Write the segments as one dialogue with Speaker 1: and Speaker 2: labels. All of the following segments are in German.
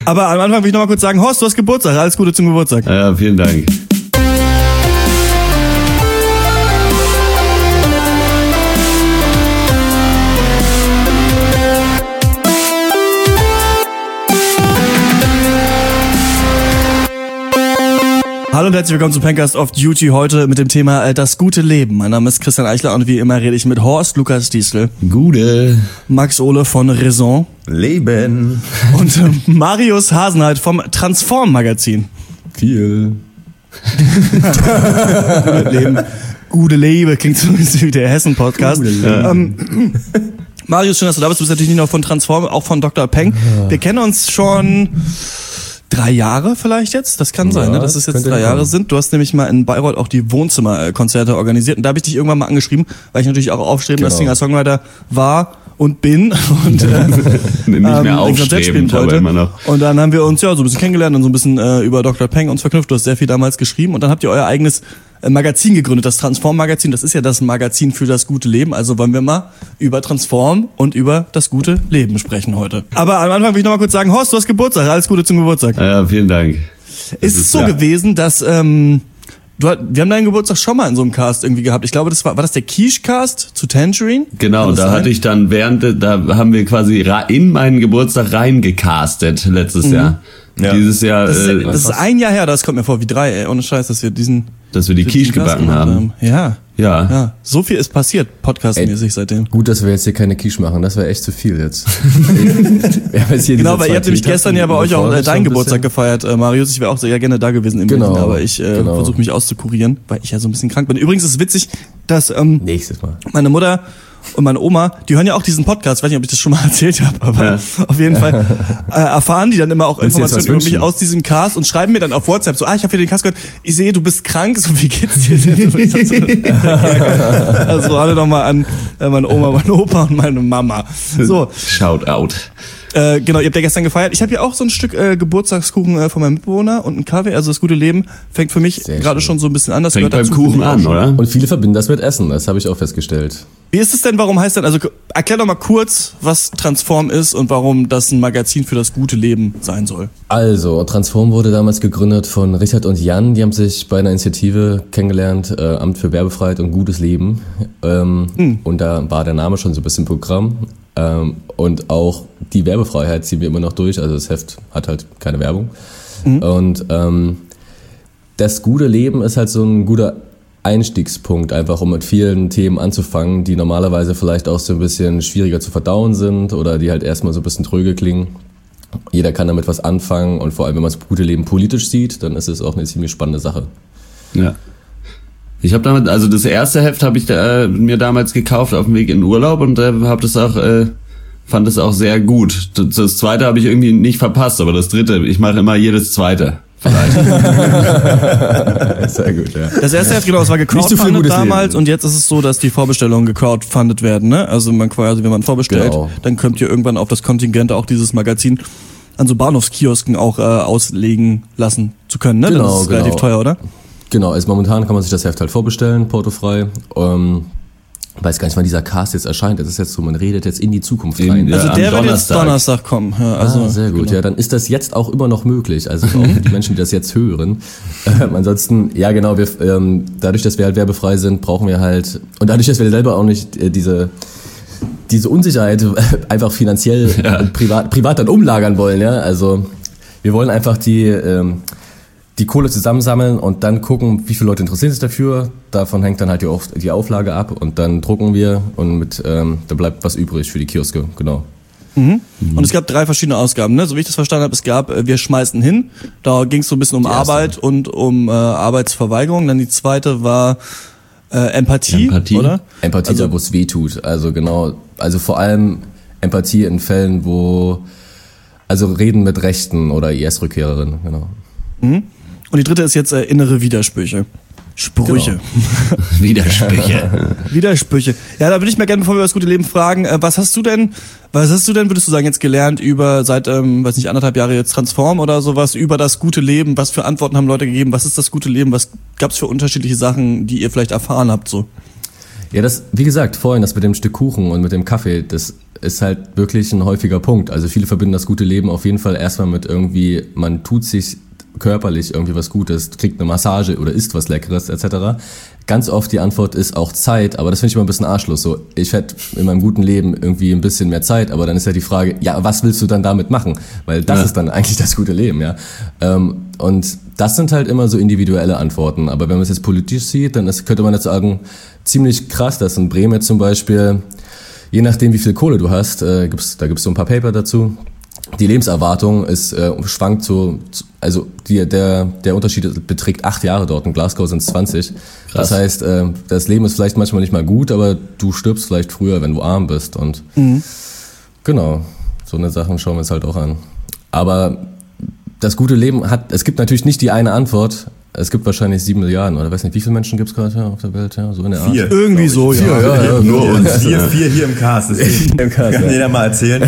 Speaker 1: Aber am Anfang will ich noch mal kurz sagen, Horst, du hast Geburtstag. Alles Gute zum Geburtstag.
Speaker 2: Ja, vielen Dank.
Speaker 1: Hallo und herzlich willkommen zu Pencast of Duty, heute mit dem Thema das gute Leben. Mein Name ist Christian Eichler und wie immer rede ich mit Horst Lukas Diesel,
Speaker 2: Gute.
Speaker 1: Max Ohle von Raison
Speaker 3: Leben
Speaker 1: und Marius Hasenheit vom Transform-Magazin.
Speaker 3: viel
Speaker 1: Leben. Gute Leben klingt so ein bisschen wie der Hessen-Podcast. Marius, schön, dass du da bist. Du bist natürlich nicht nur von Transform, auch von Dr. Peng. Wir kennen uns schon 3 Jahre vielleicht jetzt, das kann sein, ne? Dass es jetzt 3 Jahre sind. Du hast nämlich mal in Bayreuth auch die Wohnzimmerkonzerte organisiert und da habe ich dich irgendwann mal angeschrieben, weil ich natürlich auch aufstrebender Singer-Songwriter war und bin und
Speaker 2: nicht mehr aufstrebend, aber immer noch.
Speaker 1: Und dann haben wir uns ja so ein bisschen kennengelernt und so ein bisschen über Dr. Peng uns verknüpft. Du hast sehr viel damals geschrieben und dann habt ihr euer eigenes Magazin gegründet, das Transform-Magazin. Das ist ja das Magazin für das gute Leben. Also wollen wir mal über Transform und über das gute Leben sprechen heute. Aber am Anfang will ich noch mal kurz sagen, Horst, du hast Geburtstag. Alles Gute zum Geburtstag.
Speaker 2: Ja, vielen Dank.
Speaker 1: Ist es so gewesen, dass wir haben deinen Geburtstag schon mal in so einem Cast irgendwie gehabt. Ich glaube, das war das der Quiche-Cast zu Tangerine?
Speaker 2: Genau, da hatte ich dann da haben wir quasi in meinen Geburtstag reingecastet letztes Jahr.
Speaker 3: Ja.
Speaker 2: Dieses Jahr.
Speaker 1: Das ist 1 Jahr her, das kommt mir vor wie 3, ey, ohne Scheiß, dass wir
Speaker 2: die Quiche gebacken haben.
Speaker 1: Ja. So viel ist passiert, podcastmäßig seitdem.
Speaker 3: Gut, dass wir jetzt hier keine Quiche machen, das wäre echt zu viel jetzt.
Speaker 1: Genau, weil ihr habt nämlich gestern ja bei euch auch deinen Geburtstag gefeiert, Marius. Ich wäre auch sehr gerne da gewesen im Berlin, aber ich versuche mich auszukurieren, weil ich ja so ein bisschen krank bin. Übrigens ist es witzig, dass
Speaker 3: nächstes Mal
Speaker 1: meine Mutter und meine Oma, die hören ja auch diesen Podcast, ich weiß nicht, ob ich das schon mal erzählt habe, aber auf jeden Fall erfahren die dann immer auch Informationen über mich aus diesem Cast und schreiben mir dann auf WhatsApp so, ich habe hier den Cast gehört, ich sehe, du bist krank, so wie geht's dir denn? Also alle nochmal an meine Oma, meine Opa und meine Mama. So.
Speaker 2: Shout out.
Speaker 1: Genau, ihr habt ja gestern gefeiert. Ich habe ja auch so ein Stück Geburtstagskuchen von meinem Mitbewohner und einen Kaffee. Also das gute Leben fängt für mich gerade schon so ein bisschen an. Das
Speaker 2: fängt beim
Speaker 1: dazu,
Speaker 2: Kuchen an, oder?
Speaker 3: Und viele verbinden das mit Essen, das habe ich auch festgestellt.
Speaker 1: Wie ist es denn, warum heißt denn, also erklär doch mal kurz, was Transform ist und warum das ein Magazin für das gute Leben sein soll.
Speaker 3: Also, Transform wurde damals gegründet von Richard und Jan, die haben sich bei einer Initiative kennengelernt, Amt für Werbefreiheit und gutes Leben. Und da war der Name schon so ein bisschen Programm. Und auch die Werbefreiheit ziehen wir immer noch durch, also das Heft hat halt keine Werbung. Und das gute Leben ist halt so ein guter Einstiegspunkt, einfach um mit vielen Themen anzufangen, die normalerweise vielleicht auch so ein bisschen schwieriger zu verdauen sind oder die halt erstmal so ein bisschen tröge klingen. Jeder kann damit was anfangen und vor allem, wenn man das gute Leben politisch sieht, dann ist es auch eine ziemlich spannende Sache. Ja.
Speaker 2: Ich habe damit, also das erste Heft habe ich mir damals gekauft auf dem Weg in Urlaub und habe das auch, fand es auch sehr gut. Das zweite habe ich irgendwie nicht verpasst, aber das dritte, ich mache immer jedes zweite. Vielleicht.
Speaker 3: Sehr gut, ja.
Speaker 1: Das erste Heft, genau, das war gecrowdfundet damals und jetzt ist es so, dass die Vorbestellungen gecrowdfundet werden, ne? Also wenn man vorbestellt, dann könnt ihr irgendwann auf das Kontingent auch dieses Magazin an so Bahnhofskiosken auch auslegen lassen zu können, ne?
Speaker 3: Genau,
Speaker 1: das ist relativ teuer, oder?
Speaker 3: Genau, also momentan kann man sich das Heft halt vorbestellen, portofrei. Weiß gar nicht, wann dieser Cast jetzt erscheint. Das ist jetzt so, man redet jetzt in die Zukunft rein.
Speaker 1: Also der wird jetzt Donnerstag kommen. Ja, also,
Speaker 3: sehr gut. Genau. Ja, dann ist das jetzt auch immer noch möglich. Also auch für die Menschen, die das jetzt hören. Ansonsten, ja genau, wir dadurch, dass wir halt werbefrei sind, brauchen wir halt, und dadurch, dass wir selber auch nicht diese Unsicherheit einfach finanziell und privat dann umlagern wollen, ja. Also wir wollen einfach die Kohle zusammensammeln und dann gucken, wie viele Leute interessieren sich dafür. Davon hängt dann halt die Auflage ab und dann drucken wir und da bleibt was übrig für die Kioske, genau.
Speaker 1: Und es gab 3 verschiedene Ausgaben, ne? So wie ich das verstanden habe, es gab Wir schmeißen hin, da ging es so ein bisschen um Arbeit und um Arbeitsverweigerung. Dann die zweite war Empathie, oder?
Speaker 3: Empathie, also, da wo es weh tut, also genau. Also vor allem Empathie in Fällen, also Reden mit Rechten oder IS-Rückkehrerinnen, genau.
Speaker 1: Und die dritte ist jetzt innere Widersprüche. Sprüche.
Speaker 2: Genau.
Speaker 1: Widersprüche. Ja, da würde ich mal gerne, bevor wir über das gute Leben fragen, was hast du denn, würdest du sagen, jetzt gelernt über seit, 1,5 Jahre jetzt Transform oder sowas, über das gute Leben? Was für Antworten haben Leute gegeben? Was ist das gute Leben? Was gab's für unterschiedliche Sachen, die ihr vielleicht erfahren habt, so?
Speaker 3: Ja, das, wie gesagt, vorhin das mit dem Stück Kuchen und mit dem Kaffee, das ist halt wirklich ein häufiger Punkt. Also viele verbinden das gute Leben auf jeden Fall erstmal mit irgendwie, man tut sich körperlich irgendwie was Gutes, kriegt eine Massage oder isst was Leckeres etc. Ganz oft die Antwort ist auch Zeit, aber das finde ich immer ein bisschen Arschlos. So, ich hätte in meinem guten Leben irgendwie ein bisschen mehr Zeit, aber dann ist ja die Frage, ja, was willst du dann damit machen? Weil das ist dann eigentlich das gute Leben, ja. Und das sind halt immer so individuelle Antworten. Aber wenn man es jetzt politisch sieht, dann könnte man jetzt sagen, ziemlich krass, dass in Bremen jetzt zum Beispiel, je nachdem wie viel Kohle du hast, da gibt's so ein paar Paper dazu, die Lebenserwartung ist schwankt so, also der Unterschied beträgt 8 Jahre dort, in Glasgow sind es 20. Krass. Das heißt, das Leben ist vielleicht manchmal nicht mal gut, aber du stirbst vielleicht früher, wenn du arm bist und genau, so eine Sachen schauen wir uns halt auch an. Aber das gute Leben es gibt natürlich nicht die eine Antwort. Es gibt wahrscheinlich 7 Milliarden, oder weiß nicht, wie viele Menschen gibt es gerade auf der Welt? Ja, so in der Art.
Speaker 4: 4.
Speaker 1: Irgendwie so, ja.
Speaker 4: 4, ja. Nur uns. 4 hier im Cast. Deswegen kann jeder mal erzählen.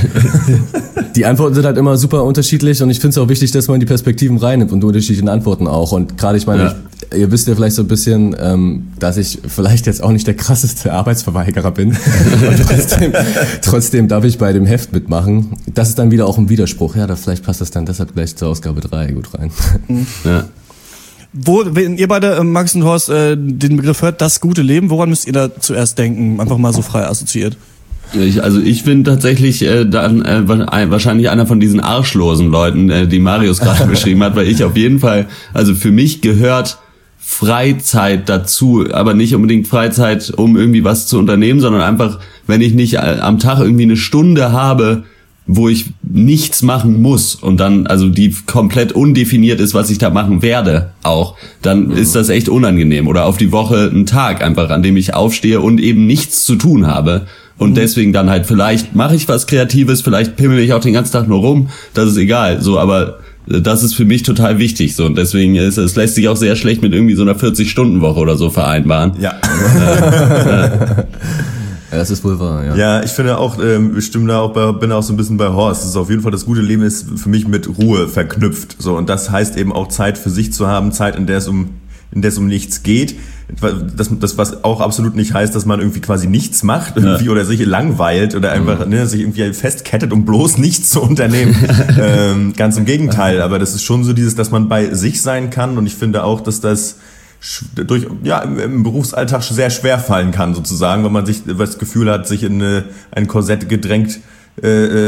Speaker 3: Die Antworten sind halt immer super unterschiedlich und ich finde es auch wichtig, dass man die Perspektiven reinnimmt und die unterschiedlichen Antworten auch. Und gerade, ich meine, ihr wisst ja vielleicht so ein bisschen, dass ich vielleicht jetzt auch nicht der krasseste Arbeitsverweigerer bin. Und trotzdem darf ich bei dem Heft mitmachen. Das ist dann wieder auch ein Widerspruch. Ja, vielleicht passt das dann deshalb gleich zur Ausgabe 3 gut rein.
Speaker 2: Ja.
Speaker 1: Wenn ihr beide, Max und Horst, den Begriff hört, das gute Leben, woran müsst ihr da zuerst denken? Einfach mal so frei assoziiert.
Speaker 2: Ich bin tatsächlich wahrscheinlich einer von diesen arschlosen Leuten, die Marius gerade beschrieben hat, weil ich auf jeden Fall, also für mich gehört Freizeit dazu, aber nicht unbedingt Freizeit, um irgendwie was zu unternehmen, sondern einfach, wenn ich nicht am Tag irgendwie eine Stunde habe, wo ich nichts machen muss und dann, also die komplett undefiniert ist, was ich da machen werde auch, dann ist das echt unangenehm. Oder auf die Woche einen Tag einfach, an dem ich aufstehe und eben nichts zu tun habe. Und deswegen dann halt, vielleicht mache ich was Kreatives, vielleicht pimmel ich auch den ganzen Tag nur rum, das ist egal. So, aber das ist für mich total wichtig. So, und deswegen es lässt sich auch sehr schlecht mit irgendwie so einer 40-Stunden-Woche oder so vereinbaren.
Speaker 4: Ja.
Speaker 3: Ja, das ist wohl wahr, ja.
Speaker 4: Ja, ich finde auch, bin auch so ein bisschen bei Horst. Das ist auf jeden Fall, das gute Leben ist für mich mit Ruhe verknüpft. So, und das heißt eben auch Zeit für sich zu haben, Zeit, in der es um nichts geht. Das was auch absolut nicht heißt, dass man irgendwie quasi nichts macht irgendwie oder sich langweilt oder einfach sich irgendwie festkettet, um bloß nichts zu unternehmen. Ganz im Gegenteil. Aber das ist schon so dieses, dass man bei sich sein kann. Und ich finde auch, dass das im Berufsalltag sehr schwer fallen kann sozusagen, wenn man das Gefühl hat, sich in ein Korsett gedrängt zu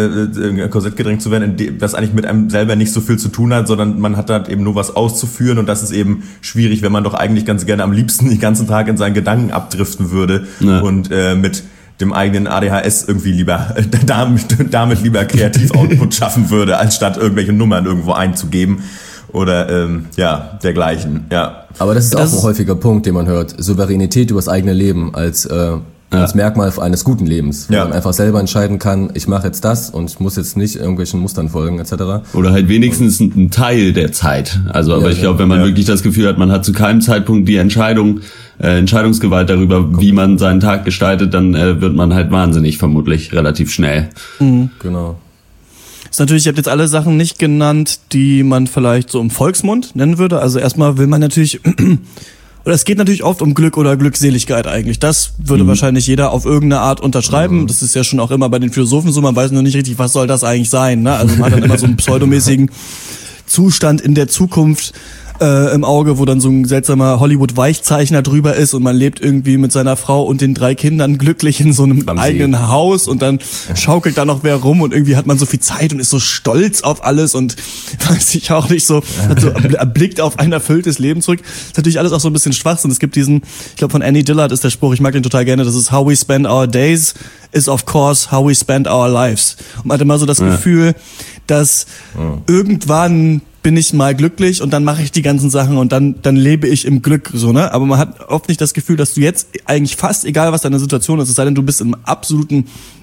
Speaker 4: werden, das eigentlich mit einem selber nicht so viel zu tun hat, sondern man hat halt eben nur was auszuführen und das ist eben schwierig, wenn man doch eigentlich ganz gerne am liebsten den ganzen Tag in seinen Gedanken abdriften würde und mit dem eigenen ADHS irgendwie lieber damit lieber Kreativ-Output schaffen würde, anstatt irgendwelche Nummern irgendwo einzugeben. Oder dergleichen, ja.
Speaker 3: Aber das ist auch ein häufiger Punkt, den man hört. Souveränität über das eigene Leben als Merkmal eines guten Lebens. Wo man einfach selber entscheiden kann, ich mache jetzt das und ich muss jetzt nicht irgendwelchen Mustern folgen, etc.
Speaker 2: Oder halt wenigstens ein Teil der Zeit. Also, aber ich glaube, wenn man wirklich das Gefühl hat, man hat zu keinem Zeitpunkt die Entscheidungsgewalt darüber, wie man seinen Tag gestaltet, dann wird man halt wahnsinnig, vermutlich, relativ schnell.
Speaker 1: Mhm.
Speaker 3: Genau.
Speaker 1: Ist natürlich, ihr habt jetzt alle Sachen nicht genannt, die man vielleicht so im Volksmund nennen würde. Also erstmal will man natürlich, oder es geht natürlich oft um Glück oder Glückseligkeit eigentlich. Das würde wahrscheinlich jeder auf irgendeine Art unterschreiben. Das ist ja schon auch immer bei den Philosophen so, man weiß nur nicht richtig, was soll das eigentlich sein. Ne? Also man hat dann immer so einen pseudomäßigen Zustand in der Zukunft im Auge, wo dann so ein seltsamer Hollywood-Weichzeichner drüber ist und man lebt irgendwie mit seiner Frau und den 3 Kindern glücklich in so einem eigenen Haus und dann schaukelt da noch wer rum und irgendwie hat man so viel Zeit und ist so stolz auf alles und weiß ich auch nicht so, blickt auf ein erfülltes Leben zurück. Das ist natürlich alles auch so ein bisschen Schwachsinn. Es gibt diesen, ich glaube von Annie Dillard ist der Spruch, ich mag den total gerne, das ist how we spend our days is of course how we spend our lives. Und man hat immer so das Gefühl, dass irgendwann bin ich mal glücklich und dann mache ich die ganzen Sachen und dann lebe ich im Glück, so, ne? Aber man hat oft nicht das Gefühl, dass du jetzt eigentlich fast, egal was deine Situation ist, es sei denn, du bist im absoluten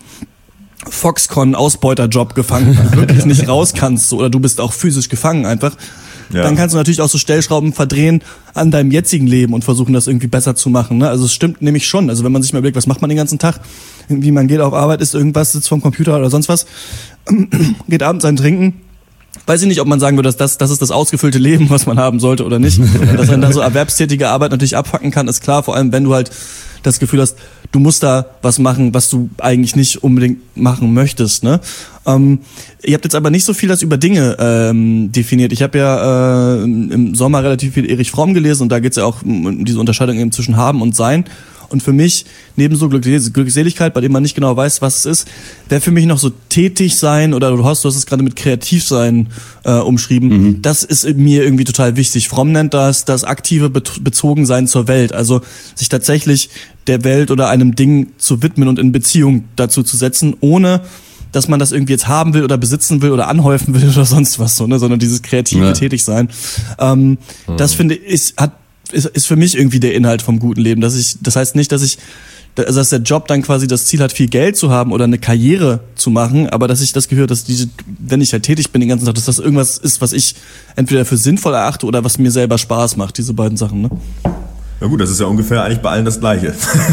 Speaker 1: Foxconn-Ausbeuterjob gefangen, wirklich nicht raus kannst, so, oder du bist auch physisch gefangen einfach. Ja. Dann kannst du natürlich auch so Stellschrauben verdrehen an deinem jetzigen Leben und versuchen, das irgendwie besser zu machen, ne? Also es stimmt nämlich schon. Also wenn man sich mal überlegt, was macht man den ganzen Tag? Irgendwie, man geht auf Arbeit, isst irgendwas, sitzt vorm Computer oder sonst was, geht abends ein Trinken, weiß ich nicht, ob man sagen würde, dass das ist das ausgefüllte Leben, was man haben sollte oder nicht. Dass man da so erwerbstätige Arbeit natürlich abfacken kann, ist klar, vor allem wenn du halt das Gefühl hast, du musst da was machen, was du eigentlich nicht unbedingt machen möchtest, ne? Ihr habt jetzt aber nicht so viel das über Dinge definiert. Ich habe ja im Sommer relativ viel Erich Fromm gelesen und da geht's ja auch um diese Unterscheidung eben zwischen Haben und Sein. Und für mich, neben so Glückseligkeit, bei dem man nicht genau weiß, was es ist, wäre für mich noch so tätig sein oder du hast es gerade mit kreativ sein umschrieben. Das ist mir irgendwie total wichtig. Fromm nennt das aktive Bezogensein zur Welt. Also sich tatsächlich der Welt oder einem Ding zu widmen und in Beziehung dazu zu setzen, ohne dass man das irgendwie jetzt haben will oder besitzen will oder anhäufen will oder sonst was, so, ne? Sondern dieses kreative Tätigsein. Das finde ich, ist für mich irgendwie der Inhalt vom guten Leben. Das heißt nicht, dass der Job dann quasi das Ziel hat, viel Geld zu haben oder eine Karriere zu machen, aber dass ich das Gefühl, dass wenn ich halt tätig bin den ganzen Tag, dass das irgendwas ist, was ich entweder für sinnvoll erachte oder was mir selber Spaß macht, diese beiden Sachen, ne?
Speaker 4: Ja gut, das ist ja ungefähr eigentlich bei allen das Gleiche.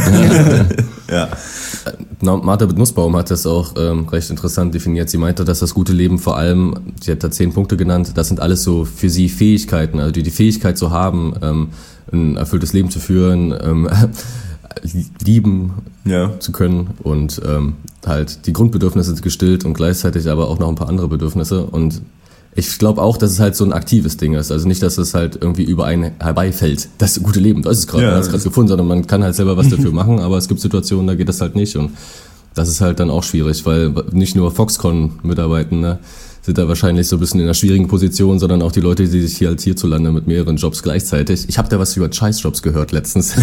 Speaker 4: Ja.
Speaker 3: Martha Nussbaum hat das auch recht interessant definiert. Sie meinte, dass das gute Leben vor allem, sie hat da 10 Punkte genannt, das sind alles so für sie Fähigkeiten, also die Fähigkeit zu haben, ein erfülltes Leben zu führen, lieben zu können und halt die Grundbedürfnisse gestillt und gleichzeitig aber auch noch ein paar andere Bedürfnisse. Und ich glaube auch, dass es halt so ein aktives Ding ist. Also nicht, dass es halt irgendwie über einen herbeifällt. Das gute Leben, das ist gerade, man hat es gerade gefunden, sondern man kann halt selber was dafür machen, aber es gibt Situationen, da geht das halt nicht. Und das ist halt dann auch schwierig, weil nicht nur Foxconn-Mitarbeitende sind da wahrscheinlich so ein bisschen in einer schwierigen Position, sondern auch die Leute, die sich hier halt hierzulande mit mehreren Jobs gleichzeitig. Ich habe da was über Scheißjobs gehört letztens.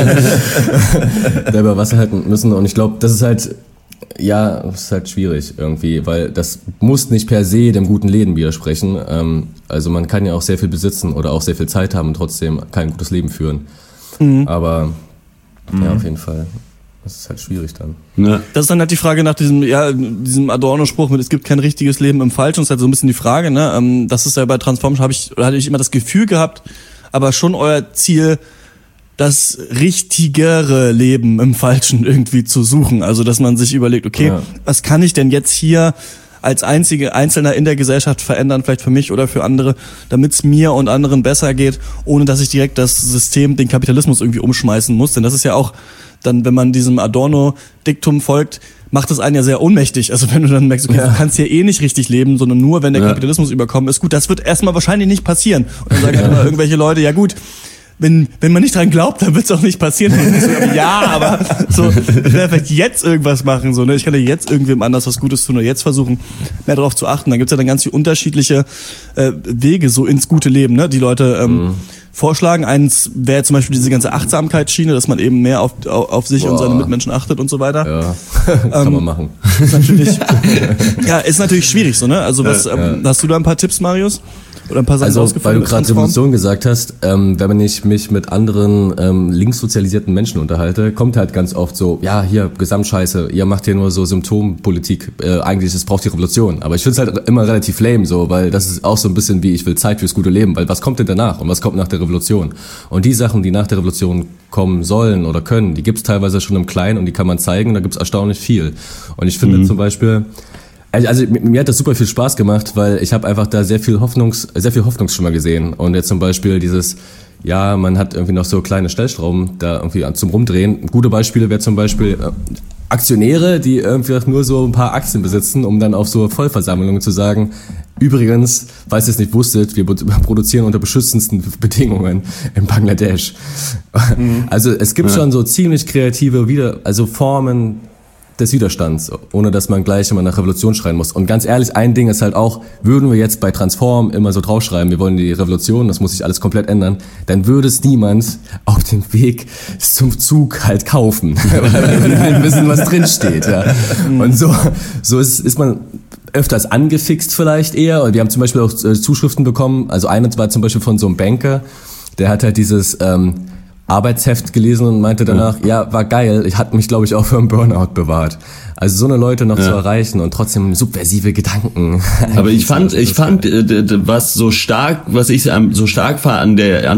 Speaker 3: Selber was halten müssen. Und ich glaube, das ist halt, ja, es ist halt schwierig irgendwie, weil das muss nicht per se dem guten Leben widersprechen. Also man kann ja auch sehr viel besitzen oder auch sehr viel Zeit haben und trotzdem kein gutes Leben führen. Aber ja, auf jeden Fall. Das ist halt schwierig dann.
Speaker 1: Ja. Das ist dann halt die Frage nach diesem Adorno-Spruch mit, es gibt kein richtiges Leben im Falschen. Das ist halt so ein bisschen die Frage, ne? Das ist ja bei Transform, hatte ich immer das Gefühl gehabt, aber schon euer Ziel, das richtigere Leben im Falschen irgendwie zu suchen. Also, dass man sich überlegt, okay, was kann ich denn jetzt hier als Einzelner in der Gesellschaft verändern, vielleicht für mich oder für andere, damit es mir und anderen besser geht, ohne dass ich direkt das System, den Kapitalismus irgendwie umschmeißen muss. Denn das ist ja auch dann, wenn man diesem Adorno-Diktum folgt, macht das einen ja sehr ohnmächtig. Also wenn du dann merkst, okay, du kannst hier eh nicht richtig leben, sondern nur, wenn der Kapitalismus überkommen ist. Gut, das wird erstmal wahrscheinlich nicht passieren. Und dann sagen halt immer irgendwelche Leute, ja gut, wenn man nicht dran glaubt, dann wird es auch nicht passieren. Und so, aber so, ich werde vielleicht jetzt irgendwas machen, so, ne? Ich kann ja jetzt irgendwem anders was Gutes tun oder jetzt versuchen, mehr darauf zu achten. Dann gibt's ja dann ganz viele unterschiedliche Wege so ins gute Leben, ne? Die Leute vorschlagen. Eins wäre zum Beispiel diese ganze Achtsamkeitsschiene, dass man eben mehr auf sich und seine Mitmenschen achtet und so weiter.
Speaker 3: Ja, kann man machen.
Speaker 1: Ist natürlich schwierig, so, ne? Also hast du da ein paar Tipps, Marius? Oder ein paar Sachen
Speaker 3: also, weil du gerade Revolution gesagt hast, wenn ich mich mit anderen linkssozialisierten Menschen unterhalte, kommt halt ganz oft so, ja, hier, Gesamtscheiße, ihr macht hier nur so Symptompolitik, eigentlich, es braucht die Revolution. Aber ich finde es halt immer relativ lame so, weil das ist auch so ein bisschen wie, ich will Zeit fürs gute Leben, weil was kommt denn danach und was kommt nach der Revolution? Und die Sachen, die nach der Revolution kommen sollen oder können, die gibt's teilweise schon im Kleinen und die kann man zeigen, da gibt's erstaunlich viel. Und ich finde zum Beispiel, also mir hat das super viel Spaß gemacht, weil ich habe einfach da sehr viel Hoffnungsschimmer gesehen. Und jetzt zum Beispiel dieses, ja, man hat irgendwie noch so kleine Stellschrauben da irgendwie zum Rumdrehen. Gute Beispiele wäre zum Beispiel Aktionäre, die irgendwie nur so ein paar Aktien besitzen, um dann auf so Vollversammlungen zu sagen, übrigens, falls ihr es nicht wusstet, wir produzieren unter beschützendsten Bedingungen in Bangladesch. Also es gibt schon so ziemlich kreative Formen des Widerstands, ohne dass man gleich immer nach Revolution schreien muss. Und ganz ehrlich, ein Ding ist halt auch, würden wir jetzt bei Transform immer so draufschreiben, wir wollen die Revolution, das muss sich alles komplett ändern, dann würde es niemand auf dem Weg zum Zug halt kaufen, weil wir halt wissen, was drinsteht. Ja. Und so ist man öfters angefixt vielleicht eher. Und wir haben zum Beispiel auch Zuschriften bekommen, also eine war zum Beispiel von so einem Banker, der hat halt dieses Arbeitsheft gelesen und meinte danach, ja, war geil, ich hatte mich, glaube ich, auch für einen Burnout bewahrt. Also so eine Leute noch zu erreichen und trotzdem subversive Gedanken.
Speaker 2: Aber ich fand, was so stark war an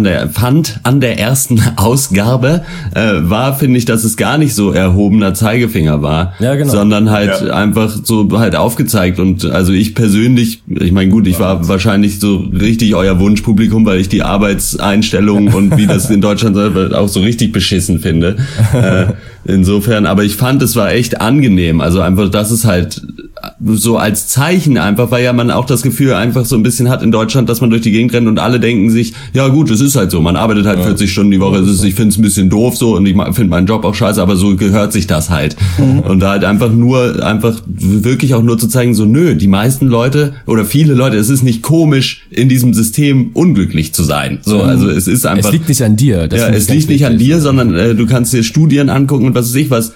Speaker 2: der ersten Ausgabe, war, finde ich, dass es gar nicht so erhobener Zeigefinger war, sondern halt einfach so halt aufgezeigt. Und also ich persönlich, ich meine, gut, ich war wahrscheinlich so richtig euer Wunschpublikum, weil ich die Arbeitseinstellung und wie das in Deutschland auch so richtig beschissen finde. Insofern, aber ich fand, es war echt angenehm. Also einfach, dass es halt so als Zeichen einfach, weil ja man auch das Gefühl einfach so ein bisschen hat in Deutschland, dass man durch die Gegend rennt und alle denken sich, ja gut, es ist halt so, man arbeitet halt 40 Stunden die Woche, ich finde es ein bisschen doof so und ich finde meinen Job auch scheiße, aber so gehört sich das halt. Und da halt einfach wirklich auch nur zu zeigen, so nö, die meisten Leute oder viele Leute, es ist nicht komisch, in diesem System unglücklich zu sein. So, also es ist einfach...
Speaker 3: Es liegt nicht an dir.
Speaker 2: Es liegt nicht an dir, sondern du kannst dir Studien angucken und was weiß ich was,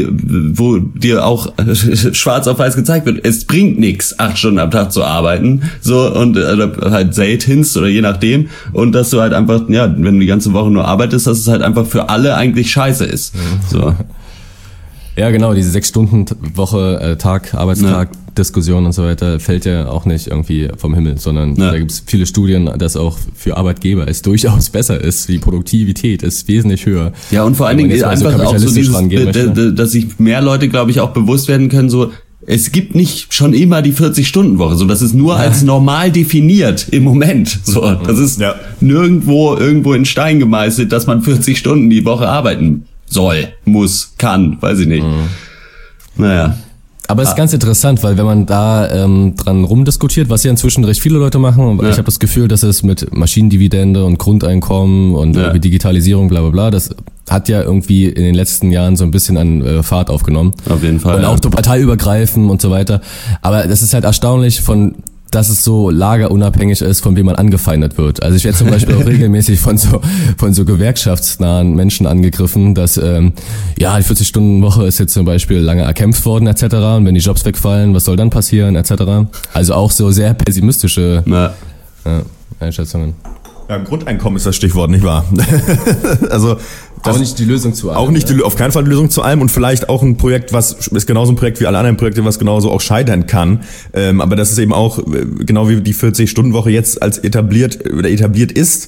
Speaker 2: wo dir auch schwarz auf weiß gezeigt wird, es bringt nichts, 8 Stunden am Tag zu arbeiten, so, und halt seltenst oder je nachdem, und dass du halt einfach, ja, wenn du die ganze Woche nur arbeitest, dass es halt einfach für alle eigentlich scheiße ist. So.
Speaker 3: Ja, genau, diese 6-Stunden-Woche, Arbeitstag, Diskussion und so weiter, fällt ja auch nicht irgendwie vom Himmel, sondern da gibt es viele Studien, dass auch für Arbeitgeber es durchaus besser ist, die Produktivität ist wesentlich höher.
Speaker 2: Ja, und vor allen Dingen einfach auch so dieses, dass sich mehr Leute, glaube ich, auch bewusst werden können, so, es gibt nicht schon immer die 40-Stunden-Woche, so, das ist nur als normal definiert im Moment, so, das ist irgendwo in Stein gemeißelt, dass man 40 Stunden die Woche arbeiten soll, muss, kann, weiß ich nicht. Naja.
Speaker 3: Aber es ist ganz interessant, weil wenn man da dran rumdiskutiert, was ja inzwischen recht viele Leute machen, ich habe das Gefühl, dass es mit Maschinendividende und Grundeinkommen und Digitalisierung, bla bla bla, das hat ja irgendwie in den letzten Jahren so ein bisschen an Fahrt aufgenommen.
Speaker 2: Auf jeden Fall.
Speaker 3: Und auch parteiübergreifend und so weiter. Aber das ist halt erstaunlich dass es so lagerunabhängig ist, von wem man angefeindet wird. Also ich werde zum Beispiel auch regelmäßig von so gewerkschaftsnahen Menschen angegriffen, dass die 40-Stunden-Woche ist jetzt zum Beispiel lange erkämpft worden etc. Und wenn die Jobs wegfallen, was soll dann passieren etc. Also auch so sehr pessimistische Einschätzungen.
Speaker 4: Ja, Grundeinkommen ist das Stichwort, nicht wahr? Also
Speaker 3: auch nicht die Lösung zu allem.
Speaker 4: Auch nicht auf keinen Fall die Lösung zu allem und vielleicht auch ein Projekt, was ist genauso ein Projekt wie alle anderen Projekte, was genauso auch scheitern kann. Aber das ist eben auch genau wie die 40-Stunden-Woche jetzt als etabliert ist.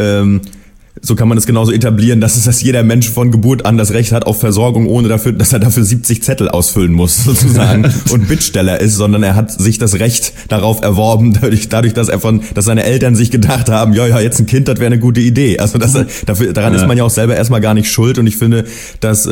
Speaker 4: So kann man es genauso etablieren, dass jeder Mensch von Geburt an das Recht hat auf Versorgung, ohne dass er dafür 70 Zettel ausfüllen muss, sozusagen, und Bittsteller ist, sondern er hat sich das Recht darauf erworben, dadurch, dass seine Eltern sich gedacht haben, jetzt ein Kind, das wäre eine gute Idee. Also daran ist man ja auch selber erstmal gar nicht schuld, und ich finde, dass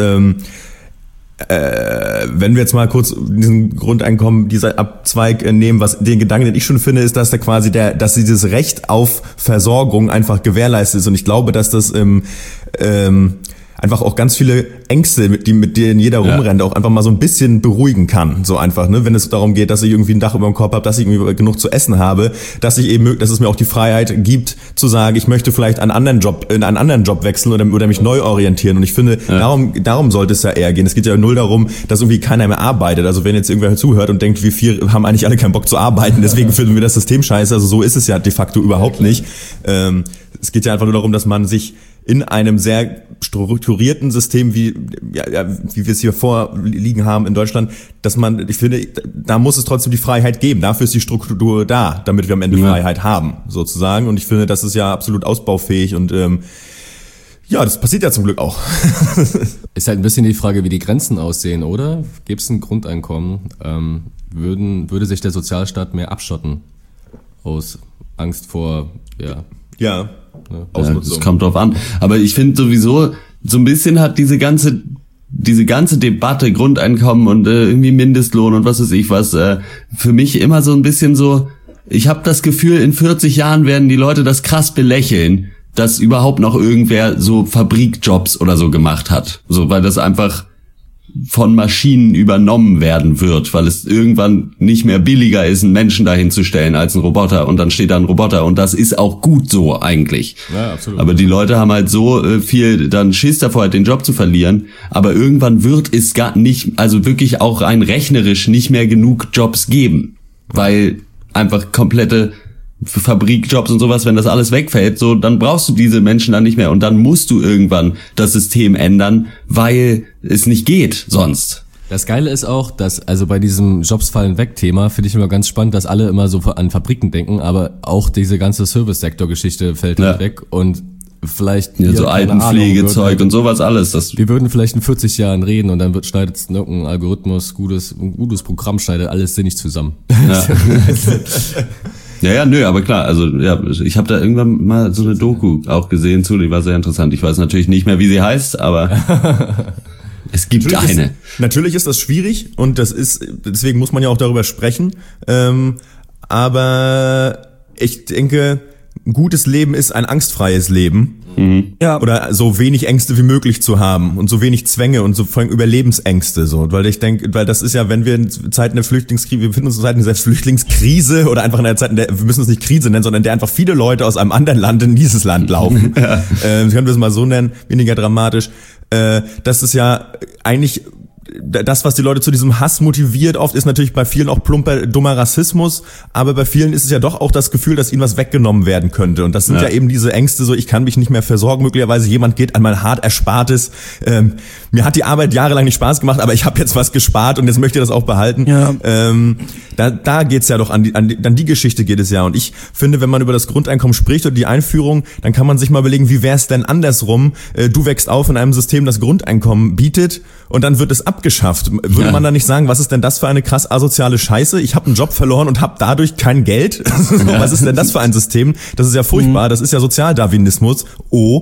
Speaker 4: wenn wir jetzt mal kurz diesen Grundeinkommen, dieser Abzweig nehmen, was den Gedanken, den ich schon finde, ist, dass dass dieses Recht auf Versorgung einfach gewährleistet ist, und ich glaube, dass das einfach auch ganz viele Ängste, mit denen jeder rumrennt, auch einfach mal so ein bisschen beruhigen kann. So einfach, ne? Wenn es darum geht, dass ich irgendwie ein Dach über dem Kopf habe, dass ich irgendwie genug zu essen habe, dass es mir auch die Freiheit gibt, zu sagen, ich möchte vielleicht in einen anderen Job wechseln oder mich neu orientieren. Und ich finde, darum sollte es ja eher gehen. Es geht ja null darum, dass irgendwie keiner mehr arbeitet. Also wenn jetzt irgendwer zuhört und denkt, wir haben eigentlich alle keinen Bock zu arbeiten, deswegen finden wir das System scheiße. Also so ist es ja de facto überhaupt nicht. Es geht ja einfach nur darum, dass man sich in einem sehr strukturierten System, wie wir es hier vorliegen haben in Deutschland, ich finde, da muss es trotzdem die Freiheit geben. Dafür ist die Struktur da, damit wir am Ende Freiheit haben, sozusagen. Und ich finde, das ist ja absolut ausbaufähig, und das passiert ja zum Glück auch.
Speaker 3: Ist halt ein bisschen die Frage, wie die Grenzen aussehen, oder? Gäbe es ein Grundeinkommen, würde sich der Sozialstaat mehr abschotten aus Angst vor,
Speaker 2: Ausnutzung. Das kommt drauf an. Aber ich finde sowieso, so ein bisschen hat diese ganze Debatte, Grundeinkommen und irgendwie Mindestlohn und was weiß ich was, für mich immer so ein bisschen so, ich habe das Gefühl, in 40 Jahren werden die Leute das krass belächeln, dass überhaupt noch irgendwer so Fabrikjobs oder so gemacht hat. So, weil das einfach von Maschinen übernommen werden wird, weil es irgendwann nicht mehr billiger ist, einen Menschen dahin zu stellen als einen Roboter, und dann steht da ein Roboter, und das ist auch gut so eigentlich. Ja, absolut. Aber die Leute haben halt so viel dann Schiss davor, halt den Job zu verlieren, aber irgendwann wird es gar nicht, also wirklich auch rein rechnerisch nicht mehr genug Jobs geben, weil einfach komplette Fabrikjobs und sowas, wenn das alles wegfällt, so, dann brauchst du diese Menschen dann nicht mehr und dann musst du irgendwann das System ändern, weil es nicht geht sonst.
Speaker 3: Das Geile ist auch, dass, also bei diesem Jobs fallen weg Thema, finde ich immer ganz spannend, dass alle immer so an Fabriken denken, aber auch diese ganze Service-Sektor-Geschichte fällt halt weg und vielleicht
Speaker 2: so Altenpflegezeug und sowas alles.
Speaker 3: Wir würden vielleicht in 40 Jahren reden und dann schneidet irgendein Algorithmus, ein gutes Programm schneidet alles sinnig zusammen.
Speaker 2: Ja, nö, aber klar, also ja, ich habe da irgendwann mal so eine Doku auch gesehen zu, die war sehr interessant. Ich weiß natürlich nicht mehr, wie sie heißt, aber es gibt eine.
Speaker 4: Natürlich ist das schwierig und deswegen muss man ja auch darüber sprechen. Aber ich denke, ein gutes Leben ist ein angstfreies Leben. Mhm. Ja. Oder so wenig Ängste wie möglich zu haben und so wenig Zwänge und so vor allem Überlebensängste, so. Weil ich denke, weil das ist ja, wenn wir in Zeiten der Flüchtlingskrise, wir befinden uns in Zeiten der Flüchtlingskrise oder einfach in der Zeit, wir müssen es nicht Krise nennen, sondern in der einfach viele Leute aus einem anderen Land in dieses Land laufen. Ja. Können wir es mal so nennen, weniger dramatisch. Das ist ja eigentlich das, was die Leute zu diesem Hass motiviert, oft ist natürlich bei vielen auch plumper, dummer Rassismus, aber bei vielen ist es ja doch auch das Gefühl, dass ihnen was weggenommen werden könnte. Und das sind ja eben diese Ängste, so ich kann mich nicht mehr versorgen, möglicherweise jemand geht an mein hart Erspartes. Mir hat die Arbeit jahrelang nicht Spaß gemacht, aber ich habe jetzt was gespart und jetzt möchte ich das auch behalten. Ja. Da geht's ja doch an die Geschichte geht es ja. Und ich finde, wenn man über das Grundeinkommen spricht oder die Einführung, dann kann man sich mal überlegen, wie wäre es denn andersrum? Du wächst auf in einem System, das Grundeinkommen bietet und dann wird es abgeschafft. Würde man da nicht sagen, was ist denn das für eine krass asoziale Scheiße? Ich habe einen Job verloren und habe dadurch kein Geld. Was ist denn das für ein System? Das ist ja furchtbar. Das ist ja Sozialdarwinismus. Und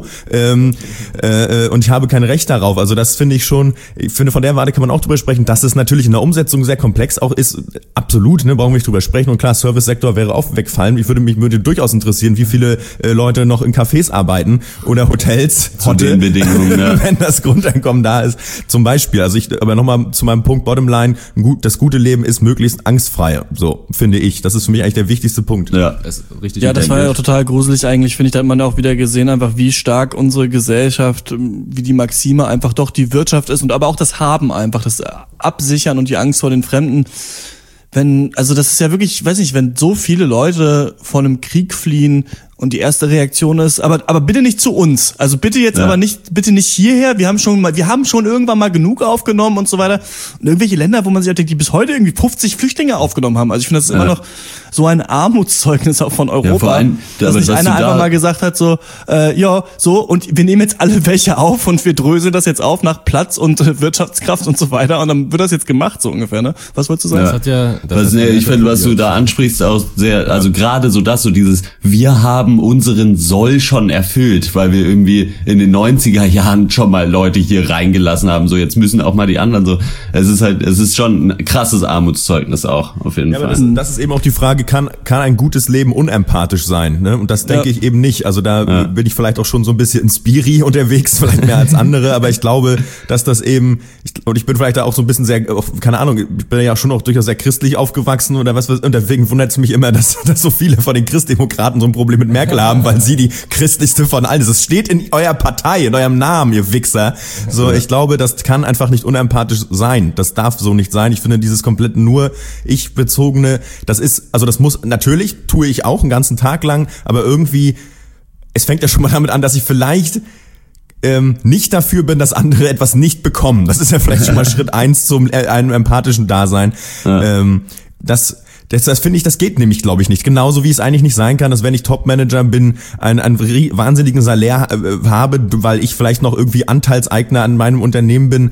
Speaker 4: ich habe kein Recht darauf. Also das finde ich schon, von der Warte kann man auch drüber sprechen, dass es natürlich in der Umsetzung sehr komplex auch ist. Absolut, ne, brauchen wir nicht drüber sprechen. Und klar, Servicesektor wäre auch wegfallen. Mich würde durchaus interessieren, wie viele Leute noch in Cafés arbeiten oder Hotels.
Speaker 2: Zu den Bedingungen,
Speaker 4: wenn das Grundeinkommen da ist. Zum Beispiel. Also aber nochmal zu meinem Punkt, Bottomline, das gute Leben ist möglichst angstfrei. So, finde ich. Das ist für mich eigentlich der wichtigste Punkt.
Speaker 1: Ja, das ist richtig. Ja, das war ja auch total gruselig eigentlich, finde ich. Da hat man auch wieder gesehen, einfach wie stark unsere Gesellschaft, wie die Maxime einfach doch die Wirtschaft ist und aber auch das Haben einfach, das Absichern und die Angst vor den Fremden. Also das ist ja wirklich, weiß nicht, wenn so viele Leute vor einem Krieg fliehen und die erste Reaktion ist, aber bitte nicht zu uns. Also bitte jetzt aber bitte nicht hierher. Wir haben schon irgendwann mal genug aufgenommen und so weiter. Und irgendwelche Länder, wo man sich halt denkt, die bis heute irgendwie 50 Flüchtlinge aufgenommen haben. Also ich finde, das ist immer noch so ein Armutszeugnis auch von Europa. Ja, vor allem, dass nicht einer einfach mal gesagt hat, und wir nehmen jetzt alle welche auf und wir dröseln das jetzt auf nach Platz und Wirtschaftskraft und so weiter und dann wird das jetzt gemacht, so ungefähr, ne? Was wolltest du sagen?
Speaker 2: Ich finde, was du da ansprichst, auch sehr, also gerade so dieses, wir haben unseren Soll schon erfüllt, weil wir irgendwie in den 90er Jahren schon mal Leute hier reingelassen haben, so jetzt müssen auch mal die anderen so, es ist schon ein krasses Armutszeugnis auch, auf jeden Fall.
Speaker 4: Aber das ist eben auch die Frage, kann ein gutes Leben unempathisch sein, ne? Und das denke ich eben nicht, also da bin ich vielleicht auch schon so ein bisschen in Spiri unterwegs, vielleicht mehr als andere, aber ich glaube, dass das eben, und ich bin vielleicht da auch so ein bisschen sehr, keine Ahnung, ich bin ja schon auch durchaus sehr christlich aufgewachsen oder was, und deswegen wundert es mich immer, dass so viele von den Christdemokraten so ein Problem mit Merkel haben, weil sie die christlichste von allen ist. Es steht in eurer Partei, in eurem Namen, ihr Wichser. So, ich glaube, das kann einfach nicht unempathisch sein. Das darf so nicht sein. Ich finde, dieses komplett nur ich-bezogene, das muss, natürlich tue ich auch einen ganzen Tag lang, aber irgendwie, es fängt ja schon mal damit an, dass ich vielleicht nicht dafür bin, dass andere etwas nicht bekommen. Das ist ja vielleicht schon mal Schritt 1 zum einem empathischen Dasein. Ja. Das finde ich, das geht nämlich, glaube ich, nicht. Genauso wie es eigentlich nicht sein kann, dass wenn ich Top-Manager bin, einen wahnsinnigen Salär habe, weil ich vielleicht noch irgendwie Anteilseigner an meinem Unternehmen bin,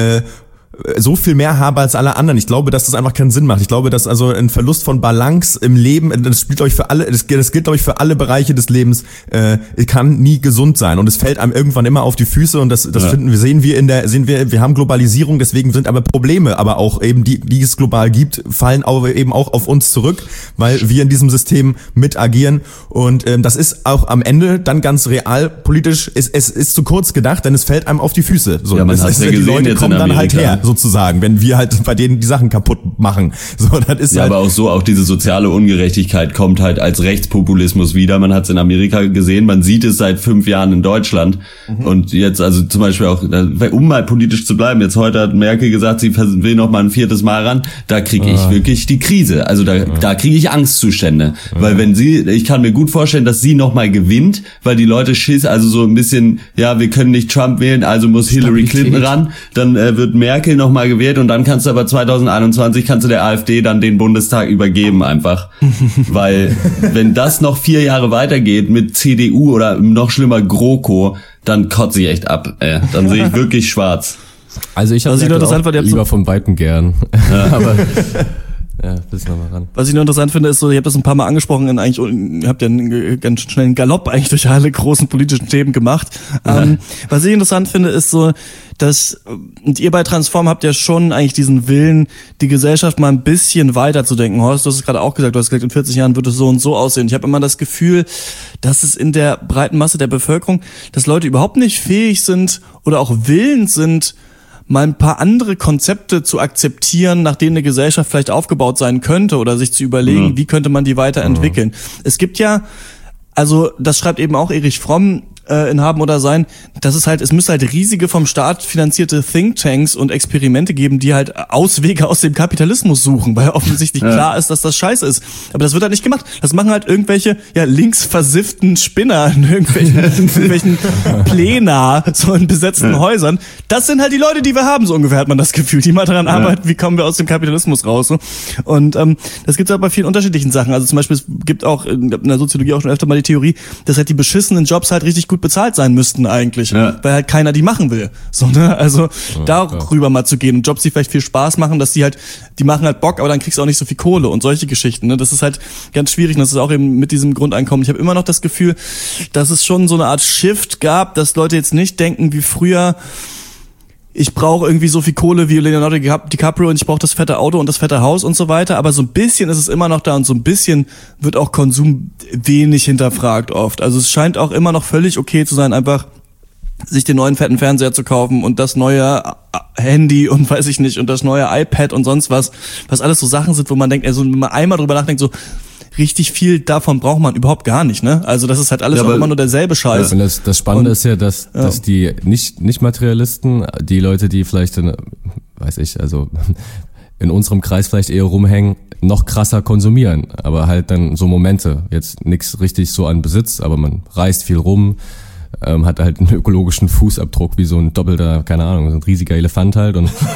Speaker 4: so viel mehr habe als alle anderen. Ich glaube, dass das einfach keinen Sinn macht. Ich glaube, dass also ein Verlust von Balance im Leben, das gilt, glaube ich, für alle Bereiche des Lebens, kann nie gesund sein. Und es fällt einem irgendwann immer auf die Füße und das sehen wir haben Globalisierung, deswegen sind aber Probleme, aber auch eben die es global gibt, fallen aber eben auch auf uns zurück, weil wir in diesem System mit agieren. Und das ist auch am Ende dann ganz realpolitisch, es ist zu kurz gedacht, denn es fällt einem auf die Füße. So,
Speaker 2: ja, man hat ja gesehen,
Speaker 4: die Leute kommen dann halt her. sozusagen, wenn wir halt bei denen die Sachen kaputt machen. So, das ist
Speaker 2: ja,
Speaker 4: halt
Speaker 2: aber auch diese soziale Ungerechtigkeit kommt halt als Rechtspopulismus wieder. Man hat es in Amerika gesehen, man sieht es seit 5 Jahren in Deutschland. Und jetzt also zum Beispiel auch, um mal politisch zu bleiben, jetzt heute hat Merkel gesagt, sie will noch mal ein 4. Mal ran. Da kriege ich wirklich die Krise. Also da kriege ich Angstzustände. Weil ich kann mir gut vorstellen, dass sie noch mal gewinnt, weil die Leute also so ein bisschen, ja, wir können nicht Trump wählen, also muss Hillary Clinton ran. Dann wird Merkel noch mal gewählt und dann kannst du aber 2021 der AfD dann den Bundestag übergeben einfach. Weil wenn das noch 4 Jahre weitergeht mit CDU oder noch schlimmer GroKo, dann kotze ich echt ab. Dann sehe ich wirklich schwarz.
Speaker 3: Also ich habe lieber von Weitem gern. Ja. Aber ja, bis noch mal ran.
Speaker 1: Was ich nur interessant finde, ist so, ich habe das ein paar Mal angesprochen, ihr habt ja einen ganz schnellen Galopp eigentlich durch alle großen politischen Themen gemacht. Was ich interessant finde, ist so, dass, und ihr bei Transform habt ja schon eigentlich diesen Willen, die Gesellschaft mal ein bisschen weiter zu denken. Horst, du hast es gerade auch gesagt, du hast gesagt, in 40 Jahren wird es so und so aussehen. Ich habe immer das Gefühl, dass es in der breiten Masse der Bevölkerung, dass Leute überhaupt nicht fähig sind oder auch willens sind, mal ein paar andere Konzepte zu akzeptieren, nach denen eine Gesellschaft vielleicht aufgebaut sein könnte oder sich zu überlegen, wie könnte man die weiterentwickeln. Es gibt ja, also das schreibt eben auch Erich Fromm in Haben oder Sein, dass es müsste halt riesige vom Staat finanzierte Thinktanks und Experimente geben, die halt Auswege aus dem Kapitalismus suchen, weil offensichtlich klar ist, dass das scheiße ist. Aber das wird halt nicht gemacht. Das machen halt irgendwelche linksversifften Spinner in irgendwelchen Plänen, so in besetzten Häusern. Das sind halt die Leute, die wir haben, so ungefähr hat man das Gefühl, die mal daran arbeiten, wie kommen wir aus dem Kapitalismus raus. So. Und das gibt es halt bei vielen unterschiedlichen Sachen. Also zum Beispiel, es gibt auch in der Soziologie auch schon öfter mal die Theorie, dass halt die beschissenen Jobs halt richtig gut bezahlt sein müssten eigentlich, weil halt keiner die machen will. So, ne? Also darüber mal zu gehen und Jobs, die vielleicht viel Spaß machen, dass die machen halt Bock, aber dann kriegst du auch nicht so viel Kohle und solche Geschichten. Ne? Das ist halt ganz schwierig und das ist auch eben mit diesem Grundeinkommen. Ich habe immer noch das Gefühl, dass es schon so eine Art Shift gab, dass Leute jetzt nicht denken wie früher, ich brauche irgendwie so viel Kohle wie Leonardo DiCaprio und ich brauche das fette Auto und das fette Haus und so weiter, aber so ein bisschen ist es immer noch da und so ein bisschen wird auch Konsum wenig hinterfragt oft. Also es scheint auch immer noch völlig okay zu sein, einfach sich den neuen fetten Fernseher zu kaufen und das neue Handy und weiß ich nicht und das neue iPad und sonst was alles so Sachen sind, wo man denkt, also wenn man einmal drüber nachdenkt, so richtig viel davon braucht man überhaupt gar nicht, ne? Also das ist halt alles auch immer nur derselbe Scheiß.
Speaker 3: Und das Spannende ist ja, dass die nicht Materialisten, die Leute, die vielleicht also in unserem Kreis vielleicht eher rumhängen, noch krasser konsumieren, aber halt dann so Momente, jetzt nichts richtig so an Besitz, aber man reist viel rum, hat halt einen ökologischen Fußabdruck, wie so ein doppelter, keine Ahnung, so ein riesiger Elefant halt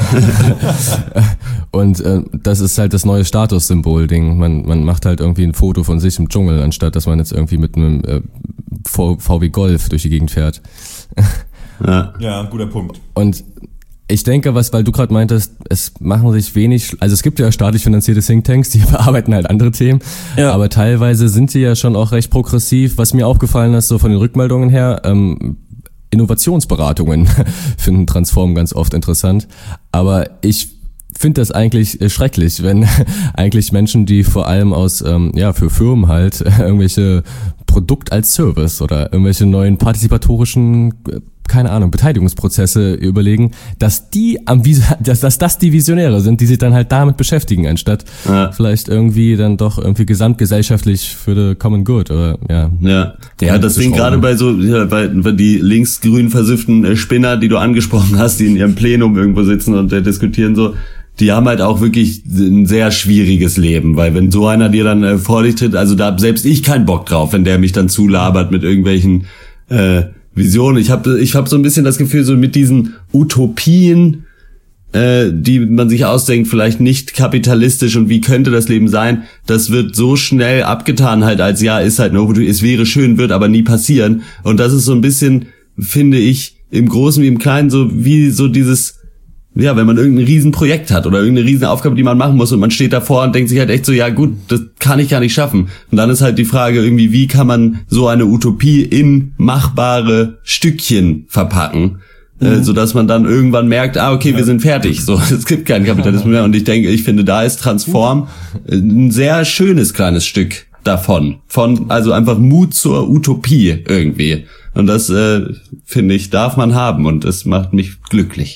Speaker 3: und das ist halt das neue Statussymbol-Ding. Man macht halt irgendwie ein Foto von sich im Dschungel, anstatt dass man jetzt irgendwie mit einem VW Golf durch die Gegend fährt.
Speaker 4: Ja, guter Punkt.
Speaker 3: Und ich denke, weil du gerade meintest, es machen sich wenig, also es gibt ja staatlich finanzierte Thinktanks, die bearbeiten halt andere Themen, aber teilweise sind sie ja schon auch recht progressiv. Was mir aufgefallen ist, so von den Rückmeldungen her, Innovationsberatungen finden Transform ganz oft interessant, aber ich finde das eigentlich schrecklich, wenn eigentlich Menschen, die vor allem aus, für Firmen halt irgendwelche Produkt als Service oder irgendwelche neuen partizipatorischen, keine Ahnung, Beteiligungsprozesse überlegen, dass das die Visionäre sind, die sich dann halt damit beschäftigen, anstatt vielleicht irgendwie dann doch irgendwie gesamtgesellschaftlich für the common good oder
Speaker 2: das Ding gerade bei so bei die linksgrün versifften Spinner, die du angesprochen hast, die in ihrem Plenum irgendwo sitzen und diskutieren so, die haben halt auch wirklich ein sehr schwieriges Leben, weil wenn so einer dir dann vor dich tritt, also da hab selbst ich keinen Bock drauf, wenn der mich dann zulabert mit irgendwelchen Visionen. Ich hab so ein bisschen das Gefühl, so mit diesen Utopien, die man sich ausdenkt, vielleicht nicht kapitalistisch und wie könnte das Leben sein, das wird so schnell abgetan halt als ist halt eine Utopie, es wäre schön, wird aber nie passieren. Und das ist so ein bisschen, finde ich, im Großen wie im Kleinen so wie so dieses, wenn man irgendein Riesenprojekt hat oder irgendeine Riesenaufgabe, die man machen muss und man steht davor und denkt sich halt echt so, gut, das kann ich gar nicht schaffen. Und dann ist halt die Frage irgendwie, wie kann man so eine Utopie in machbare Stückchen verpacken, sodass man dann irgendwann merkt, okay, wir sind fertig. So, es gibt keinen Kapitalismus mehr. Und ich finde, da ist Transform ein sehr schönes kleines Stück davon. Also einfach Mut zur Utopie irgendwie. Und das, finde ich, darf man haben und das macht mich glücklich.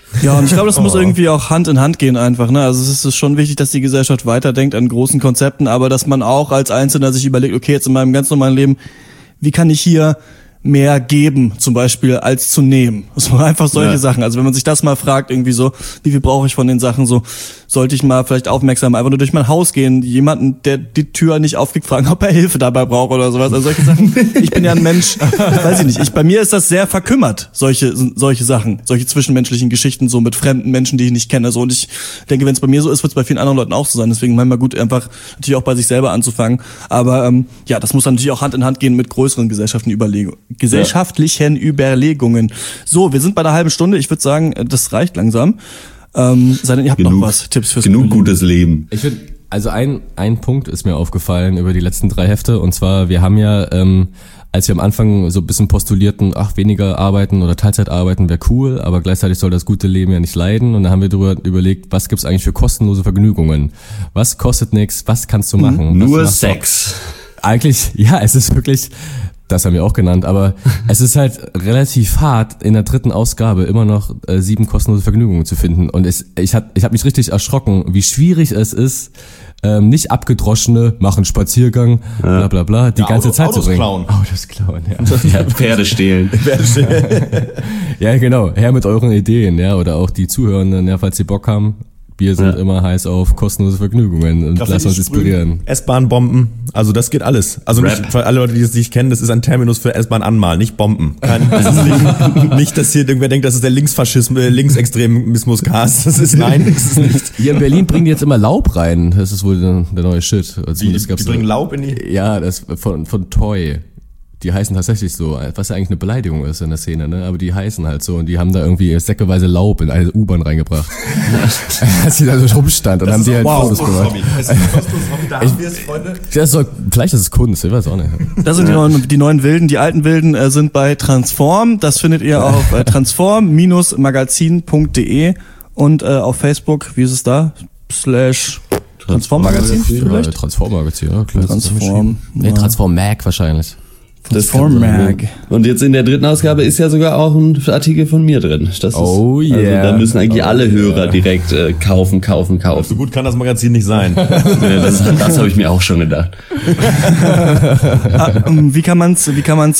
Speaker 1: Ja, und ich glaube, das muss irgendwie auch Hand in Hand gehen einfach, ne? Also es ist schon wichtig, dass die Gesellschaft weiterdenkt an großen Konzepten, aber dass man auch als Einzelner sich überlegt, okay, jetzt in meinem ganz normalen Leben, wie kann ich hier mehr geben, zum Beispiel, als zu nehmen. Das waren einfach solche Sachen. Also wenn man sich das mal fragt, irgendwie so, wie viel brauche ich von den Sachen, so, sollte ich mal vielleicht aufmerksam einfach nur durch mein Haus gehen, jemanden, der die Tür nicht aufkriegt, fragen, ob er Hilfe dabei braucht oder sowas. Also solche Sachen. Ich bin ja ein Mensch, weiß ich nicht. Bei mir ist das sehr verkümmert, solche Sachen, solche zwischenmenschlichen Geschichten, so mit fremden Menschen, die ich nicht kenne. So, und ich denke, wenn es bei mir so ist, wird es bei vielen anderen Leuten auch so sein. Deswegen manchmal gut, einfach natürlich auch bei sich selber anzufangen. Aber ja, das muss dann natürlich auch Hand in Hand gehen mit größeren gesellschaftlichen Überlegungen. So, wir sind bei einer halben Stunde. Ich würde sagen, das reicht langsam. Sei denn, ihr habt noch was, Tipps fürs
Speaker 2: Genug gutes Leben.
Speaker 3: Ich finde, also ein Punkt ist mir aufgefallen über die letzten 3 Hefte. Und zwar, wir haben ja, als wir am Anfang so ein bisschen postulierten, weniger arbeiten oder Teilzeit arbeiten wäre cool, aber gleichzeitig soll das gute Leben ja nicht leiden. Und dann haben wir darüber überlegt, was gibt's eigentlich für kostenlose Vergnügungen? Was kostet nichts? Was kannst du machen?
Speaker 2: Nur Sex.
Speaker 3: Eigentlich, ja, es ist wirklich... Das haben wir auch genannt, aber es ist halt relativ hart, in der 3. Ausgabe immer noch 7 kostenlose Vergnügungen zu finden. Und ich hab mich richtig erschrocken, wie schwierig es ist, nicht abgedroschene, machen Spaziergang, bla bla bla, die ganze Zeit zu bringen. Autos klauen,
Speaker 2: ja. Pferde stehlen.
Speaker 3: Ja, genau, her mit euren Ideen, ja, oder auch die Zuhörenden, ja, falls sie Bock haben. Wir sind immer heiß auf kostenlose Vergnügungen und lassen uns inspirieren.
Speaker 4: S-Bahn-Bomben, also das geht alles. Also nicht, für alle Leute, die es nicht kennen, das ist ein Terminus für S-Bahn anmalen, nicht Bomben. Das ist nicht, dass hier irgendwer denkt, das ist der Linksextremismus-Gas. Das ist nicht.
Speaker 3: Hier in Berlin bringen die jetzt immer Laub rein. Das ist wohl der neue Shit. Also
Speaker 4: die bringen Laub in die...
Speaker 3: Ja, das von Toy. Die heißen tatsächlich so, was ja eigentlich eine Beleidigung ist in der Szene, ne? Aber die heißen halt so und die haben da irgendwie säckeweise Laub in eine U-Bahn reingebracht. Als die da so rumstand und haben die halt Fotos gemacht.
Speaker 4: Da haben wir es, Freunde.
Speaker 3: Vielleicht ist es Kunst, ich weiß auch nicht.
Speaker 1: Das sind die neuen Wilden. Die alten Wilden sind bei Transform. Das findet ihr auf transform-magazin.de und auf Facebook, wie ist es da? /Transform-Magazin vielleicht?
Speaker 3: Transform-Magazin, ja klar.
Speaker 1: Transform-Mag
Speaker 3: wahrscheinlich.
Speaker 1: Transform-Mag.
Speaker 2: Und jetzt in der 3. Ausgabe ist ja sogar auch ein Artikel von mir drin. Das ist,
Speaker 3: also
Speaker 2: da müssen eigentlich alle Hörer direkt kaufen.
Speaker 4: So gut kann das Magazin nicht sein.
Speaker 2: Das habe ich mir auch schon gedacht.
Speaker 1: Wie kann man's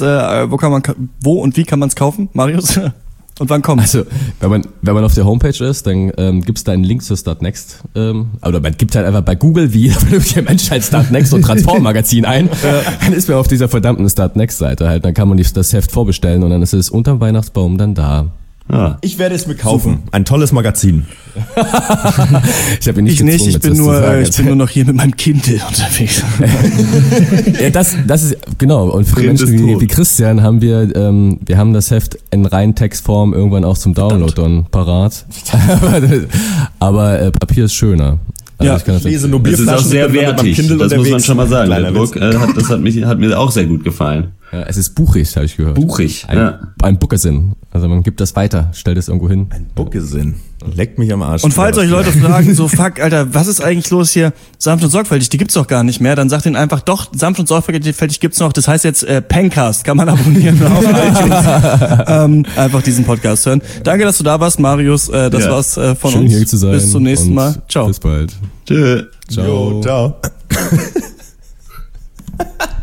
Speaker 1: kaufen, Marius? Und wann kommt's?
Speaker 3: Also, wenn man auf der Homepage ist, dann gibt's da einen Link zu Startnext. Oder man gibt halt einfach bei Google wie der Mensch halt Startnext und Transform-Magazin ein. Dann ist man auf dieser verdammten Startnext-Seite halt. Dann kann man das Heft vorbestellen und dann ist es unterm Weihnachtsbaum dann da.
Speaker 4: Ah. Ich werde es mir kaufen. Super. Ein tolles Magazin.
Speaker 3: Ich bin
Speaker 1: nur noch hier mit meinem Kindle unterwegs.
Speaker 3: Ja, das ist genau. Und für Menschen wie Christian haben wir haben das Heft in reinen Textform irgendwann auch zum Download dann parat. Aber Papier ist schöner.
Speaker 2: Also ich lese nur Bierflaschen. Das ist auch sehr wertig, das muss man schon mal sagen. Der Druck, das hat mir auch sehr gut gefallen.
Speaker 3: Ja, es ist buchig, habe ich gehört.
Speaker 2: Buchig,
Speaker 3: ein Buckersinn. Also man gibt das weiter, stellt es irgendwo hin.
Speaker 4: Ein Buckersinn. Leckt mich am Arsch.
Speaker 1: Und falls euch Leute fragen, so fuck, Alter, was ist eigentlich los hier? Sanft und sorgfältig, die gibt's doch gar nicht mehr. Dann sagt ihnen einfach, doch, sanft und sorgfältig gibt's noch. Das heißt jetzt Pencast, kann man abonnieren auf iTunes. Einfach diesen Podcast hören. Danke, dass du da warst, Marius. Das war's von
Speaker 3: Schön,
Speaker 1: uns.
Speaker 3: Hier zu sein.
Speaker 1: Bis zum nächsten Mal. Ciao.
Speaker 3: Bis bald.
Speaker 2: Tschö.
Speaker 3: Ciao.
Speaker 4: Jo, ciao.